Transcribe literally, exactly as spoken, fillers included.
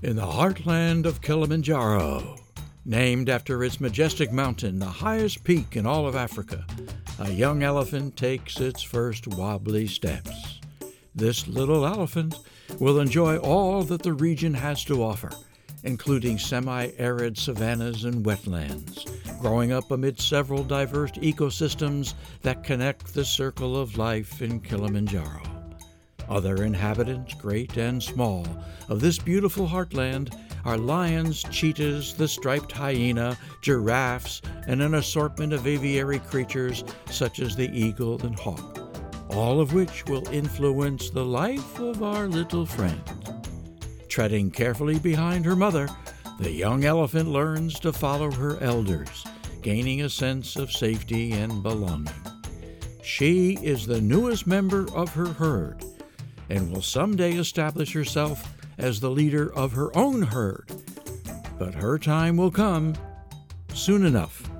In the heartland of Kilimanjaro, named after its majestic mountain, the highest peak in all of Africa, a young elephant takes its first wobbly steps. This little elephant will enjoy all that the region has to offer, including semi-arid savannas and wetlands, growing up amid several diverse ecosystems that connect the circle of life in Kilimanjaro. Other inhabitants, great and small, of this beautiful heartland are lions, cheetahs, the striped hyena, giraffes, and an assortment of aviary creatures such as the eagle and hawk, all of which will influence the life of our little friend. Treading carefully behind her mother, the young elephant learns to follow her elders, gaining a sense of safety and belonging. She is the newest member of her herd and will someday establish herself as the leader of her own herd. But her time will come soon enough.